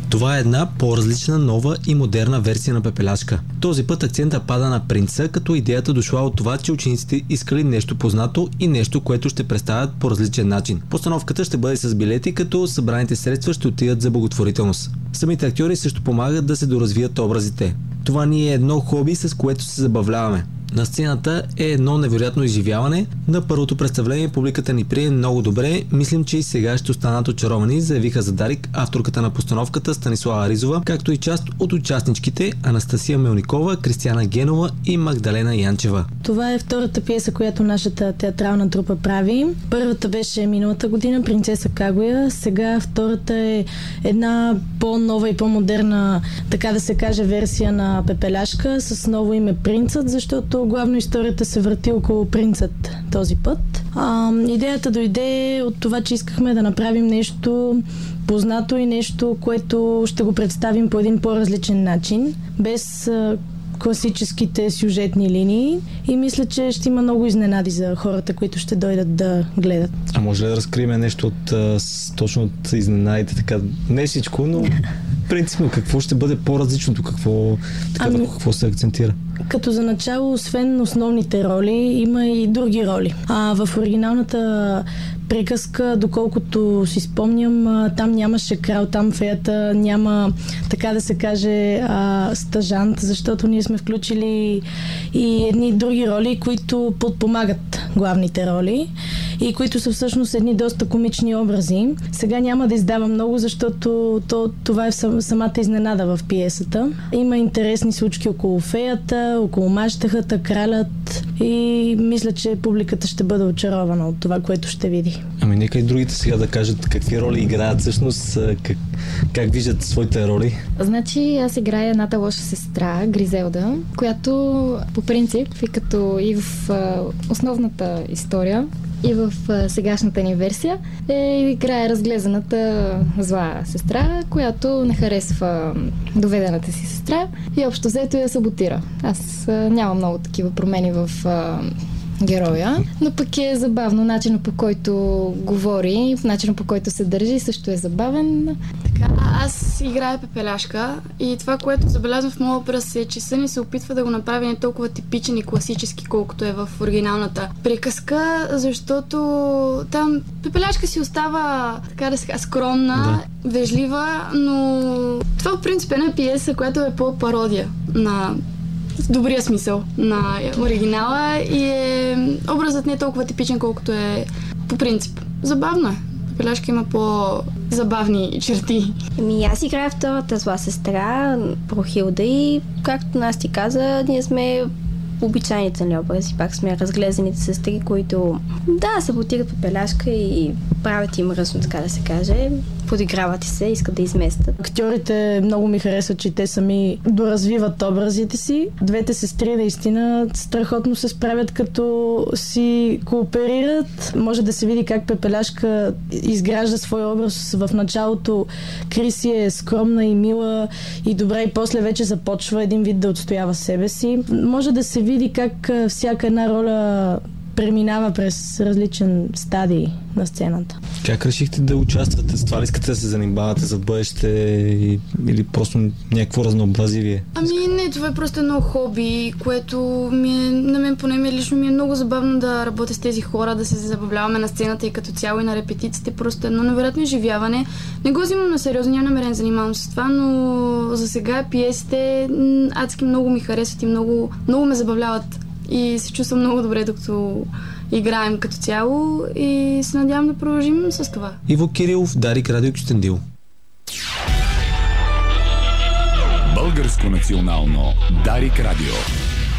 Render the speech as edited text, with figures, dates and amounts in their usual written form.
Това е една по-различна, нова и модерна версия на Пепеляшка. Този път акцента пада на принца, като идеята дошла от това, че учениците искали нещо познато и нещо, което ще представят по различен начин. Постановката ще бъде с билети, като събраните средства ще отидат за благотворителност. Самите актьори също помагат да се доразвият образите. Това ни е едно хобби, с което се забавляваме. На сцената е едно невероятно изживяване. На първото представление публиката ни прие много добре. Мислим, че и сега ще останат очаровани, заявиха за Дарик авторката на постановката Станислава Ризова, както и част от участничките Анастасия Мелникова, Кристияна Генова и Магдалена Янчева. Това е втората пиеса, която нашата театрална трупа прави. Първата беше миналата година Принцеса Кагуя. Сега втората е една по-нова и по-модерна, така да се каже, версия на Пепеляшка с ново име Принцът, защото главно историята се върти около принцът този път. Идеята дойде от това, че искахме да направим нещо познато и нещо, което ще го представим по един по-различен начин, без класическите сюжетни линии, и мисля, че ще има много изненади за хората, които ще дойдат да гледат. А може ли да разкрием нещо точно от изненадите? Така, не всичко, но принципно какво ще бъде по-различното? Какво се акцентира? Като за начало, освен основните роли, има и други роли. В оригиналната приказка, доколкото си спомням, там нямаше крал, там феята няма, така да се каже, стажант, защото ние сме включили и едни други роли, които подпомагат главните роли и които са всъщност едни доста комични образи. Сега няма да издавам много, защото това е самата изненада в пиесата. Има интересни случки около феята, около мащехата, кралят, и мисля, че публиката ще бъде очарована от това, което ще види. Ами нека и другите сега да кажат какви роли играят всъщност, как виждат своите роли. Значи аз играя едната лоша сестра, Гризелда, която по принцип и в основната история, и в сегашната ни версия играе разглезената зла сестра, която не харесва доведената си сестра и общо взето я саботира. Аз нямам много такива промени в героя, но пък е забавно. Начинът, по който говори, начинът, по който се държи, също е забавен. Така, аз играя Пепеляшка и това, което забелязвам в моя образ, е, че Съни се опитва да го направи не толкова типичен и класически, колкото е в оригиналната приказка, защото там Пепеляшка си остава, така да се казва, скромна, вежлива, но това в принцип е една пиеса, която е по-пародия на добрия смисъл на оригинала и образът не е толкова типичен, колкото е по принцип. Забавно е. Пепеляшка има по-забавни черти. Аз играя втората зла сестра, Прохилда, и както Насти каза, ние сме обичайните образи, пак сме разглезените сестри, които саботират Пепеляшка и правят им мръсно, така да се каже. Подиграват и се, искат да изместят. Актьорите много ми харесват, че те сами доразвиват образите си. Двете сестри наистина страхотно се справят, като си кооперират. Може да се види как Пепеляшка изгражда своя образ. В началото Криси е скромна и мила и добра, и после вече започва един вид да отстоява себе си. Може да се види как всяка една роля преминава през различен стадий на сцената. Как решихте да участвате? С това ли искате да се занимавате за бъдеще или просто някакво разнообразие? Не, това е просто едно хобби, което на мен поне лично ми е много забавно да работя с тези хора, да се забавляваме на сцената и като цяло и на репетициите. Просто едно невероятно изживяване. Не го взимам на сериозно, нямам намерение да занимавам с това, но за сега пиесите адски много ми харесват и много ме забавляват. И се чувствам много добре, докато играем като цяло, и се надявам да продължим с това. Иво Кирилов, Дарик, Радио Кюстендил. Българско национално Дарик Радио.